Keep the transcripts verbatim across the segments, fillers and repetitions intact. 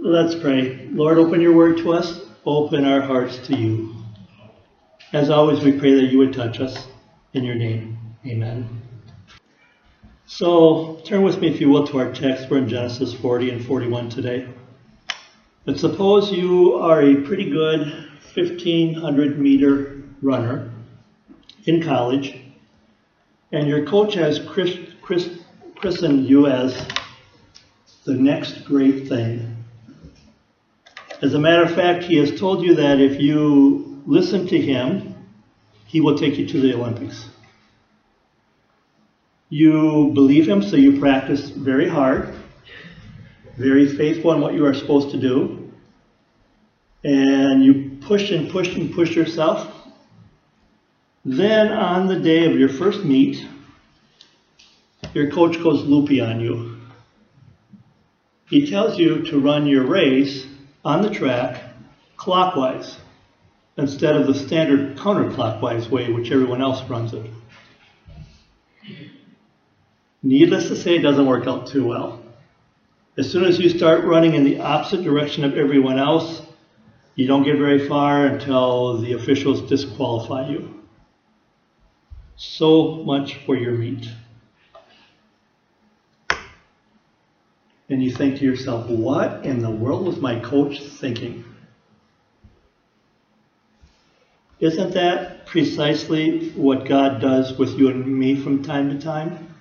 Let's pray. Lord, open your word to us. Open our hearts to you. As always, we pray that you would touch us. In your name, amen. So turn with me, if you will, to our text. We're in Genesis forty and forty-one today. But suppose you are a pretty good fifteen hundred meter runner in college, and your coach has Chris, Chris, christened you as the next great thing. As a matter of fact, he has told you that if you listen to him, he will take you to the Olympics. You believe him, so you practice very hard, very faithful in what you are supposed to do, and you push and push and push yourself. Then on the day of your first meet, your coach goes loopy on you. He tells you to run your race on the track clockwise instead of the standard counterclockwise way which everyone else runs it. Needless to say, it doesn't work out too well. As soon as you start running in the opposite direction of everyone else, you don't get very far until the officials disqualify you. So much for your meet. And you think to yourself, what in the world was my coach thinking? Isn't that precisely what God does with you and me from time to time?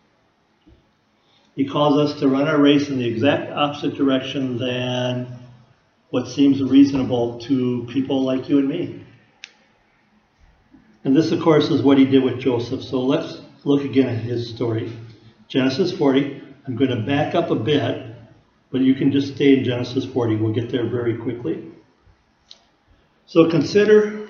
He calls us to run our race in the exact opposite direction than what seems reasonable to people like you and me. And this, of course, is what he did with Joseph. So let's look again at his story. Genesis forty. I'm going to back up a bit, but you can just stay in Genesis forty. We'll get there very quickly. So consider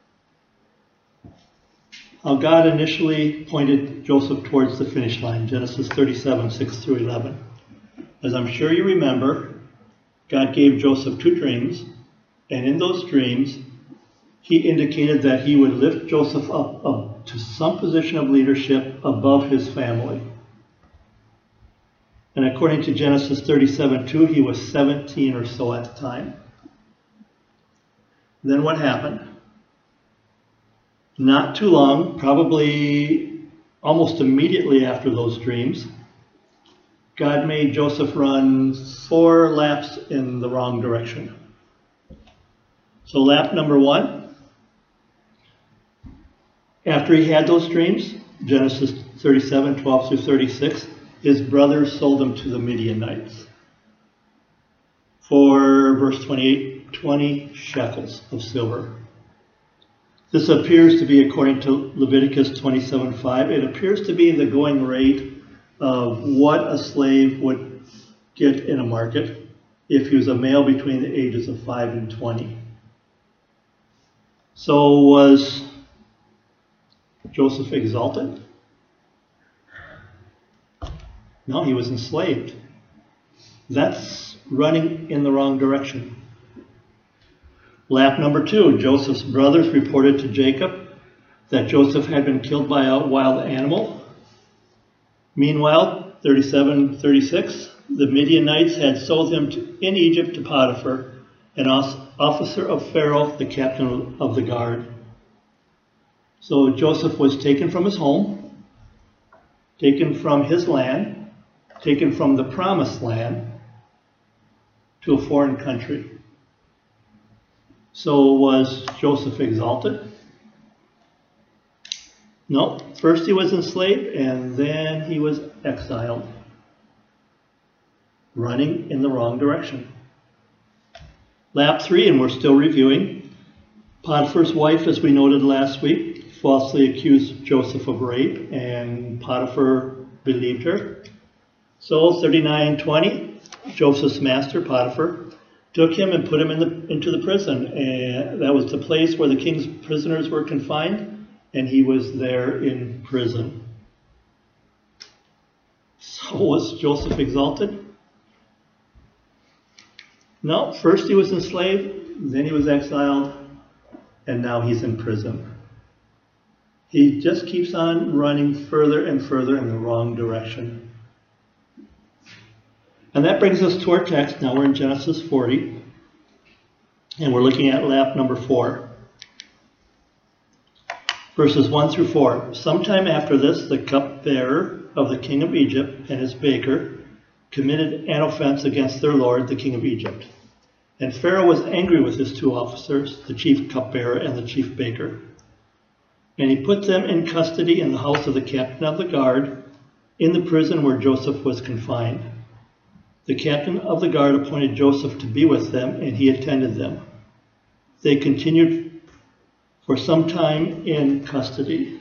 how God initially pointed Joseph towards the finish line, Genesis thirty-seven, six through eleven. As I'm sure you remember, God gave Joseph two dreams, and in those dreams, he indicated that he would lift Joseph up, up to some position of leadership above his family. And according to Genesis thirty-seven two, he was seventeen or so at the time. Then what happened? Not too long, probably almost immediately after those dreams, God made Joseph run four laps in the wrong direction. So lap number one, after he had those dreams, Genesis thirty-seven, twelve through thirty-six, his brothers sold him to the Midianites for, verse twenty-eight, twenty shekels of silver. This appears to be, according to Leviticus twenty-seven five, it appears to be the going rate of what a slave would get in a market if he was a male between the ages of five and twenty. So was Joseph exalted? No, he was enslaved. That's running in the wrong direction. Lap number two, Joseph's brothers reported to Jacob that Joseph had been killed by a wild animal. Meanwhile, thirty-seven thirty-six, the Midianites had sold him to, in Egypt to Potiphar, an officer of Pharaoh, the captain of the guard. So Joseph was taken from his home, taken from his land, taken from the promised land to a foreign country. So was Joseph exalted? No. First he was enslaved and then he was exiled, running in the wrong direction. Lap three, and we're still reviewing. Potiphar's wife, as we noted last week, falsely accused Joseph of rape, and Potiphar believed her. So thirty-nine twenty, Joseph's master, Potiphar, took him and put him in the, into the prison. And that was the place where the king's prisoners were confined, and he was there in prison. So was Joseph exalted? No, first he was enslaved, then he was exiled, and now he's in prison. He just keeps on running further and further in the wrong direction. And that brings us to our text. Now we're in Genesis forty, and we're looking at lap number four. Verses one through four. Sometime after this, the cupbearer of the king of Egypt and his baker committed an offense against their lord, the king of Egypt. And Pharaoh was angry with his two officers, the chief cupbearer and the chief baker. And he put them in custody in the house of the captain of the guard, in the prison where Joseph was confined. The captain of the guard appointed Joseph to be with them, and he attended them. They continued for some time in custody.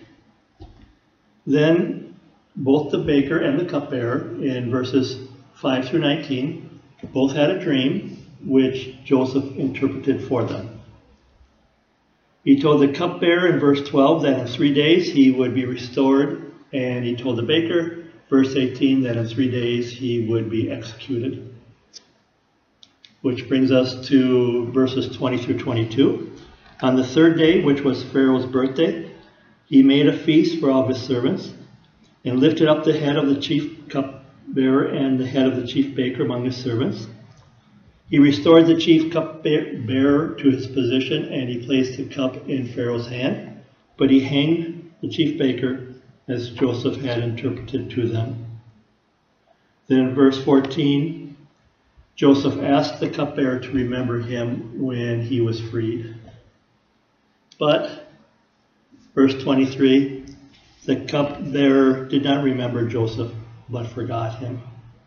Then both the baker and the cupbearer, in verses five through nineteen, both had a dream which Joseph interpreted for them. He told the cupbearer in verse twelve that in three days he would be restored, and he told the baker, verse eighteen, that in three days he would be executed. Which brings us to verses twenty through twenty-two. On the third day, which was Pharaoh's birthday, he made a feast for all of his servants, and lifted up the head of the chief cupbearer and the head of the chief baker among his servants. He restored the chief cupbearer to his position, and he placed the cup in Pharaoh's hand, but he hanged the chief baker as Joseph had interpreted to them. Then in verse fourteen, Joseph asked the cupbearer to remember him when he was freed. But, verse twenty-three, the cupbearer did not remember Joseph, but forgot him.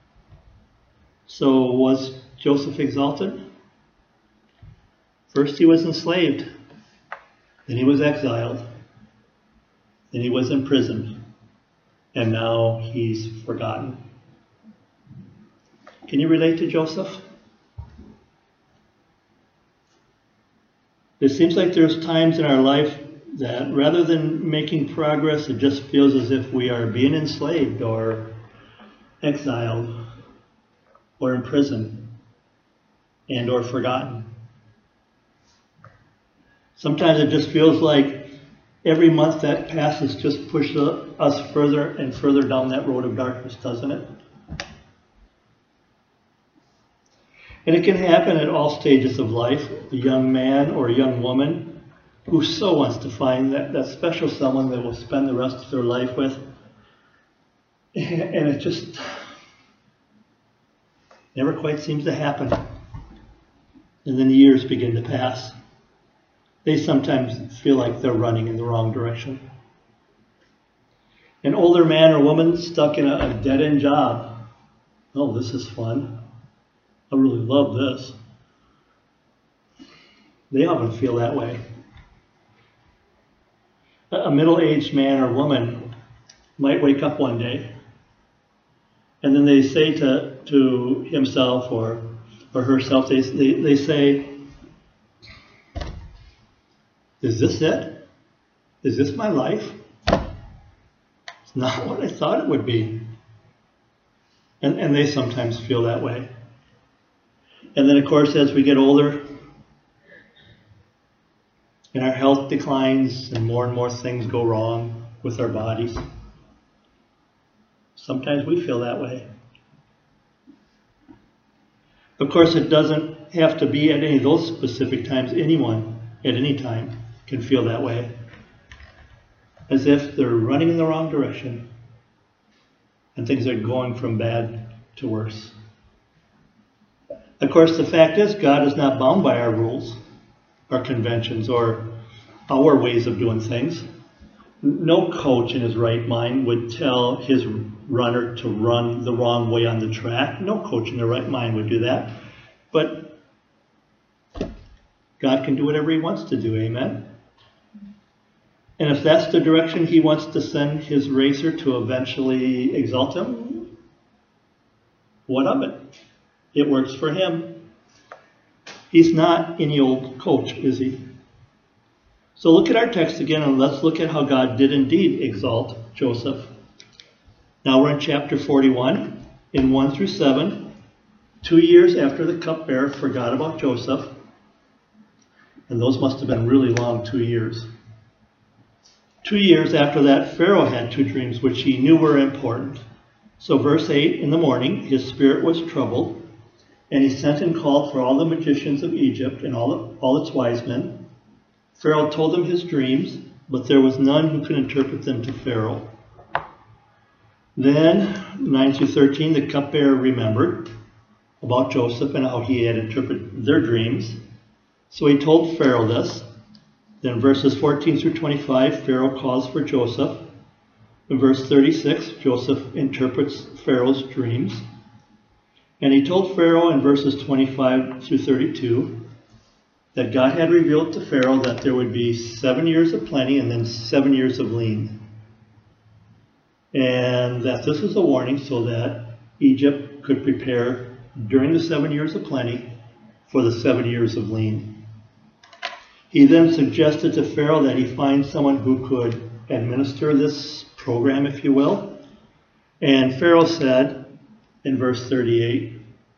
So was Joseph exalted? First he was enslaved, then he was exiled, then he was imprisoned, and now he's forgotten. Can you relate to Joseph? It seems like there's times in our life that rather than making progress, it just feels as if we are being enslaved or exiled or imprisoned and or forgotten. Sometimes it just feels like every month that passes just pushes us further and further down that road of darkness, doesn't it? And it can happen at all stages of life. A young man or a young woman who so wants to find that, that special someone that will spend the rest of their life with. And it just never quite seems to happen. And then the years begin to pass. They sometimes feel like they're running in the wrong direction. An older man or woman stuck in a, a dead-end job. Oh, this is fun. I really love this. They often feel that way. A middle-aged man or woman might wake up one day and then they say to, to himself or, or herself, they, they, they say, is this it? Is this my life? It's not what I thought it would be. And, and they sometimes feel that way. And then, of course, as we get older and our health declines and more and more things go wrong with our bodies, sometimes we feel that way. Of course, it doesn't have to be at any of those specific times. Anyone at any time can feel that way, as if they're running in the wrong direction and things are going from bad to worse. Of course, the fact is, God is not bound by our rules, our conventions, or our ways of doing things. No coach in his right mind would tell his runner to run the wrong way on the track. No coach in their right mind would do that. But God can do whatever he wants to do, amen? And if that's the direction he wants to send his racer to eventually exalt him, what of it? It works for him. He's not any old coach, is he? So look at our text again, and let's look at how God did indeed exalt Joseph. Now we're in chapter forty-one, in one through seven, two years after the cupbearer forgot about Joseph. And those must have been really long two years. Two years after that, Pharaoh had two dreams which he knew were important. So verse eight, in the morning his spirit was troubled, and he sent and called for all the magicians of Egypt and all, the, all its wise men. Pharaoh told them his dreams, but there was none who could interpret them to Pharaoh. Then, nine through thirteen, the cupbearer remembered about Joseph and how he had interpreted their dreams. So he told Pharaoh this. Then verses fourteen through twenty-five, Pharaoh calls for Joseph. In verse thirty-six, Joseph interprets Pharaoh's dreams. And he told Pharaoh in verses twenty-five through thirty-two that God had revealed to Pharaoh that there would be seven years of plenty and then seven years of lean. And that this was a warning so that Egypt could prepare during the seven years of plenty for the seven years of lean. He then suggested to Pharaoh that he find someone who could administer this program, if you will. And Pharaoh said in verse thirty-eight,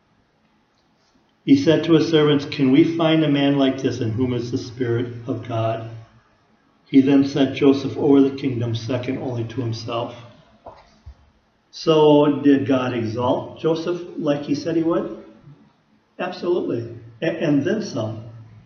he said to his servants, "Can we find a man like this in whom is the Spirit of God?" He then set Joseph over the kingdom, second only to himself. So did God exalt Joseph like he said he would? Absolutely. And then some.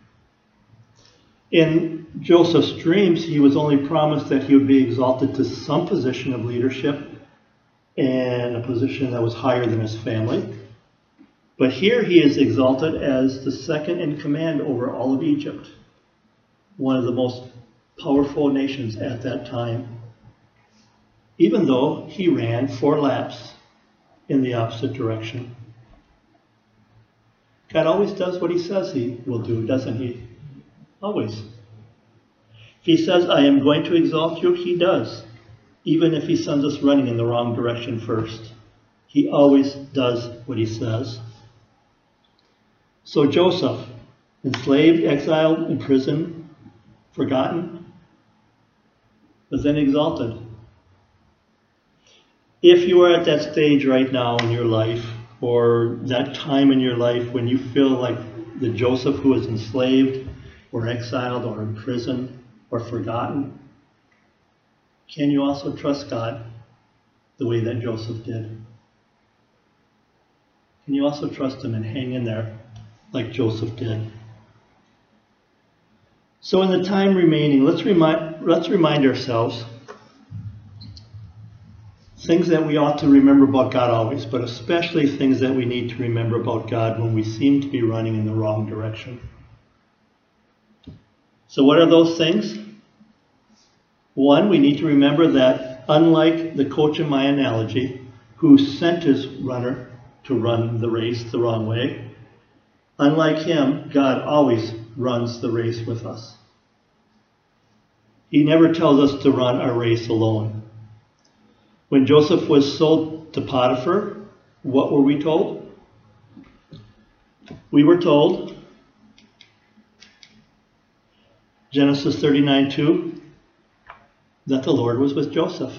In Joseph's dreams, he was only promised that he would be exalted to some position of leadership and a position that was higher than his family. But here he is exalted as the second in command over all of Egypt, one of the most powerful nations at that time, even though he ran four laps in the opposite direction. God always does what he says he will do, doesn't he? Always. If he says, "I am going to exalt you," he does, even if he sends us running in the wrong direction first. He always does what he says. So Joseph, enslaved, exiled, imprisoned, forgotten, was then exalted. If you are at that stage right now in your life, or that time in your life when you feel like the Joseph who was enslaved, or exiled, or imprisoned, or forgotten, can you also trust God the way that Joseph did? Can you also trust him and hang in there like Joseph did? So in the time remaining, let's remind, let's remind ourselves things that we ought to remember about God always, but especially things that we need to remember about God when we seem to be running in the wrong direction. So what are those things? One, we need to remember that unlike the coach in my analogy, who sent his runner to run the race the wrong way, unlike him, God always runs the race with us. He never tells us to run our race alone. When Joseph was sold to Potiphar, what were we told? We were told, Genesis thirty-nine two, that the Lord was with Joseph.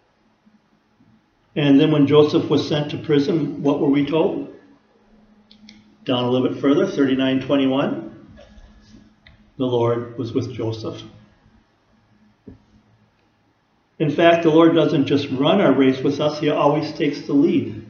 And then when Joseph was sent to prison, what were we told? Down a little bit further, thirty-nine twenty-one, the Lord was with Joseph. In fact, the Lord doesn't just run our race with us, he always takes the lead.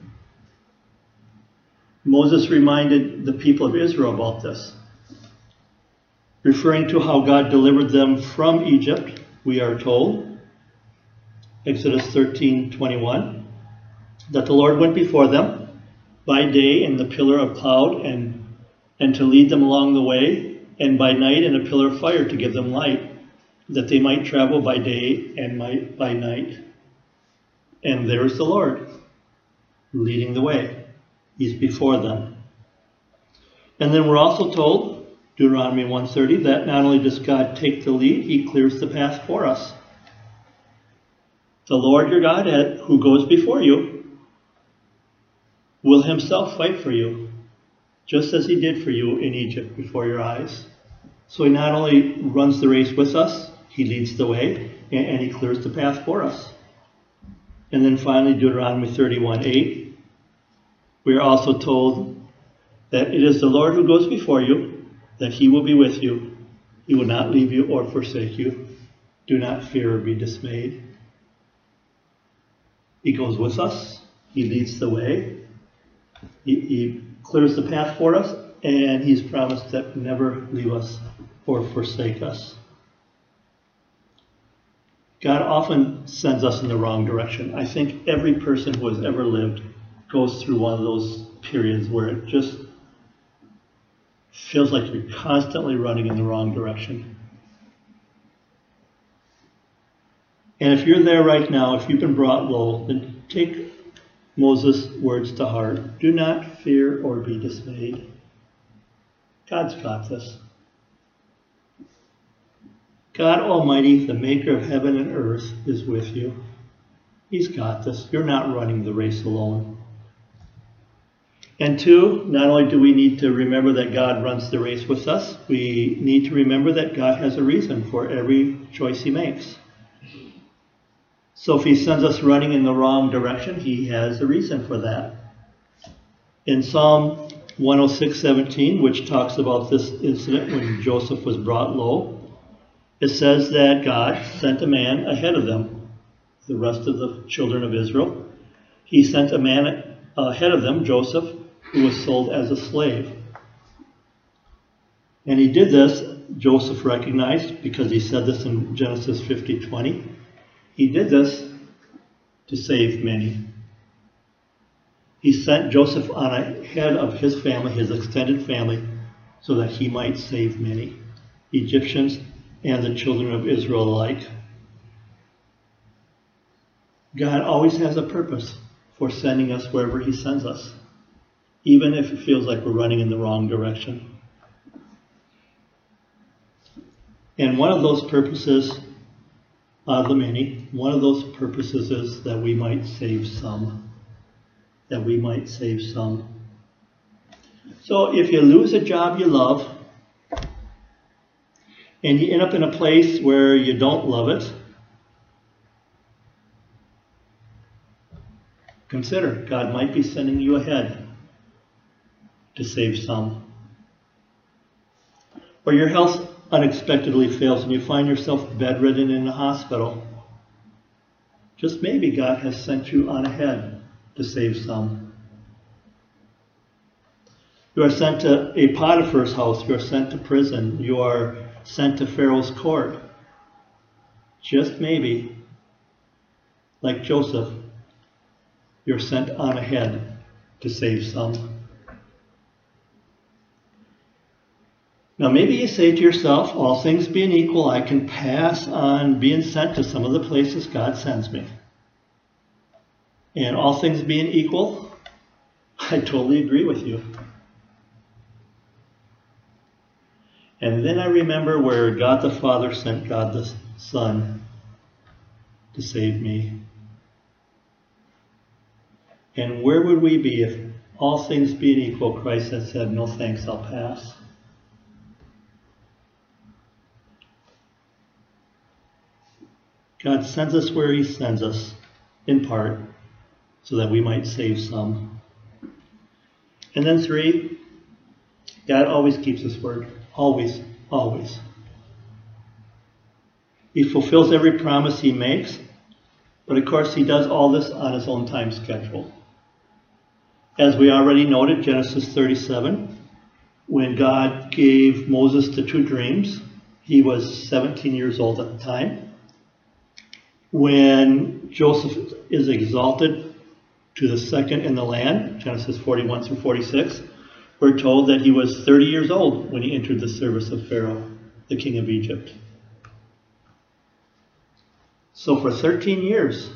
Moses reminded the people of Israel about this. Referring to how God delivered them from Egypt, we are told, Exodus thirteen twenty-one, that the Lord went before them by day in the pillar of cloud and, and to lead them along the way, and by night in a pillar of fire to give them light, that they might travel by day and might by night. And there is the Lord leading the way. He's before them. And then we're also told, Deuteronomy one thirty, that not only does God take the lead, he clears the path for us. The Lord your God, who goes before you, will himself fight for you, just as he did for you in Egypt before your eyes. So he not only runs the race with us, he leads the way, and he clears the path for us. And then finally, Deuteronomy thirty-one eight, we are also told that it is the Lord who goes before you, that he will be with you. He will not leave you or forsake you. Do not fear or be dismayed. He goes with us. He leads the way. He, he clears the path for us, and he's promised that never leave us or forsake us. God often sends us in the wrong direction. I think every person who has ever lived goes through one of those periods where it just feels like you're constantly running in the wrong direction. And if you're there right now, if you've been brought low, then take Moses' words to heart. Do not fear or be dismayed. God's got this. God Almighty, the maker of heaven and earth, is with you. He's got this. You're not running the race alone. And two, not only do we need to remember that God runs the race with us, we need to remember that God has a reason for every choice he makes. So if he sends us running in the wrong direction, he has a reason for that. In Psalm one oh six seventeen, which talks about this incident when Joseph was brought low, it says that God sent a man ahead of them, the rest of the children of Israel. He sent a man ahead of them, Joseph, who was sold as a slave. And he did this, Joseph recognized, because he said this in Genesis fifty twenty. He did this to save many. He sent Joseph on ahead of his family, his extended family, so that he might save many, Egyptians and the children of Israel alike. God always has a purpose for sending us wherever he sends us, even if it feels like we're running in the wrong direction. And one of those purposes, out of the many, one of those purposes is that we might save some. That we might save some. So if you lose a job you love, and you end up in a place where you don't love it, consider God might be sending you ahead to save some. Or your health unexpectedly fails and you find yourself bedridden in the hospital. Just maybe God has sent you on ahead to save some. You are sent to a Potiphar's house. You are sent to prison. You are sent to Pharaoh's court. Just maybe, like Joseph, you're sent on ahead to save some. Now maybe you say to yourself, all things being equal, I can pass on being sent to some of the places God sends me. And all things being equal, I totally agree with you. And then I remember where God the Father sent God the Son to save me. And where would we be if all things being equal, Christ had said, no thanks, I'll pass? God sends us where he sends us, in part, so that we might save some. And then three, God always keeps his word. Always, always. He fulfills every promise he makes, but of course he does all this on his own time schedule. As we already noted, Genesis thirty-seven, when God gave Moses the two dreams, he was seventeen years old at the time. When Joseph is exalted to the second in the land, Genesis forty-one through forty-six, we're told that he was thirty years old when he entered the service of Pharaoh, the king of Egypt. So for thirteen years,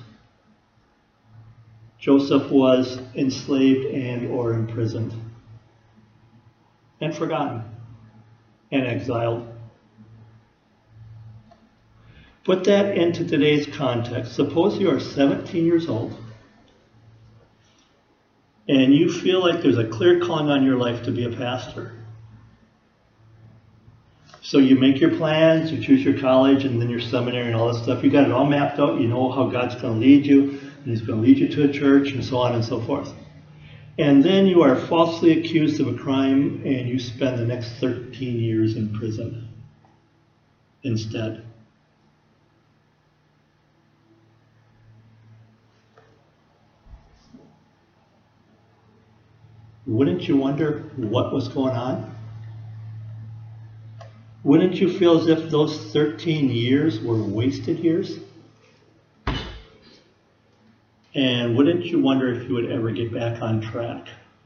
Joseph was enslaved and or imprisoned and forgotten and exiled. Put that into today's context. Suppose you are seventeen years old and you feel like there's a clear calling on your life to be a pastor. So you make your plans, you choose your college and then your seminary and all that stuff. You got it all mapped out. You know how God's going to lead you, and he's going to lead you to a church and so on and so forth. And then you are falsely accused of a crime and you spend the next thirteen years in prison instead. wouldn't you wonder what was going on? Wouldn't you feel as if those thirteen years were wasted years? And wouldn't you wonder if you would ever get back on track?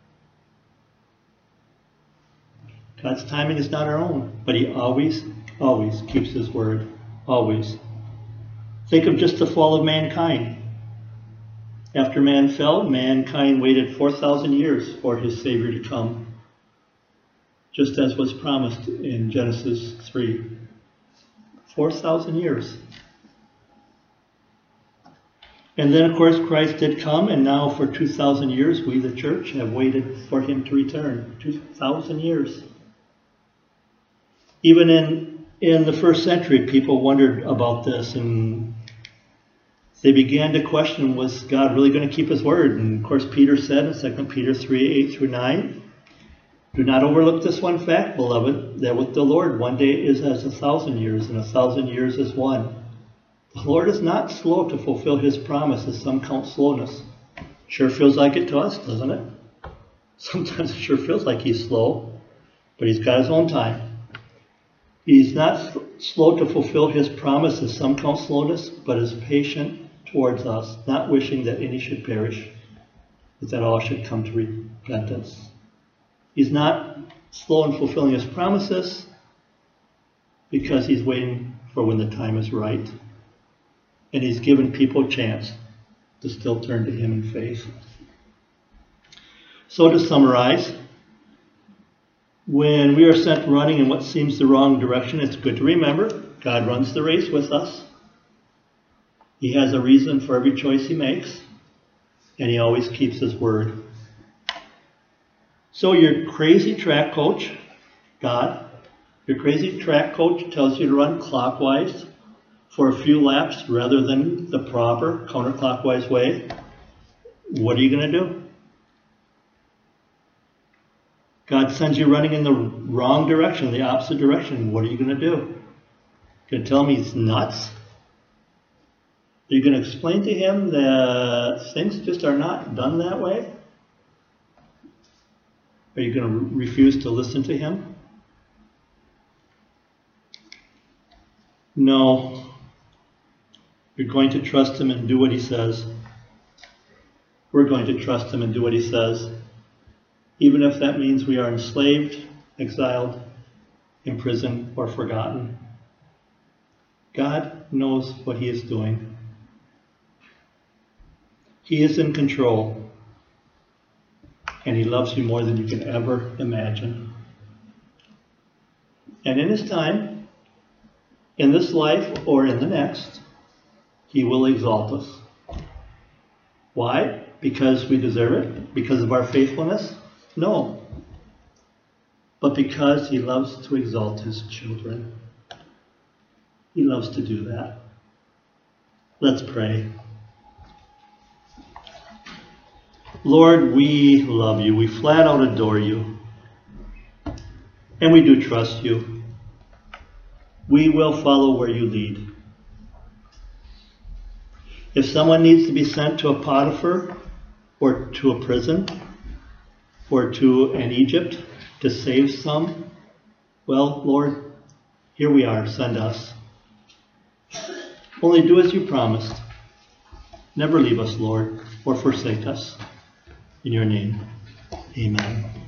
God's timing is not our own, but he always, always keeps his word. Always. Think of just the fall of mankind. After man fell, mankind waited four thousand years for his Savior to come, just as was promised in Genesis three. four thousand years. And then, of course, Christ did come, and now for two thousand years, we, the church, have waited for him to return. two thousand years. Even in, in the first century, people wondered about this, and they began to question, was God really going to keep his word? And, of course, Peter said in Second Peter three, eight through nine, do not overlook this one fact, beloved, that with the Lord one day is as a thousand years, and a thousand years as one. The Lord is not slow to fulfill his promise, as some count slowness. Sure feels like it to us, doesn't it? Sometimes it sure feels like he's slow, but he's got his own time. He's not slow to fulfill his promise, as some count slowness, but is patient towards us, not wishing that any should perish, but that all should come to repentance. He's not slow in fulfilling his promises because he's waiting for when the time is right. And he's given people a chance to still turn to him in faith. So to summarize, when we are sent running in what seems the wrong direction, it's good to remember God runs the race with us. He has a reason for every choice he makes, and he always keeps his word. So your crazy track coach, God, your crazy track coach tells you to run clockwise for a few laps rather than the proper counterclockwise way. What are you going to do? God sends you running in the wrong direction, the opposite direction. What are you going to do? Going to tell him he's nuts? Are you going to explain to him that things just are not done that way? Are you going to refuse to listen to him? No. You're going to trust him and do what he says. We're going to trust him and do what he says, even if that means we are enslaved, exiled, imprisoned, or forgotten. God knows what he is doing. He is in control, and he loves you more than you can ever imagine. And in his time, in this life or in the next, he will exalt us. Why? Because we deserve it? Because of our faithfulness? No. But because he loves to exalt his children. He loves to do that. Let's pray. Lord, we love you. We flat out adore you. And we do trust you. We will follow where you lead. If someone needs to be sent to a Potiphar or to a prison or to an Egypt to save some, well, Lord, here we are. Send us. Only do as you promised. Never leave us, Lord, or forsake us. In your name, amen.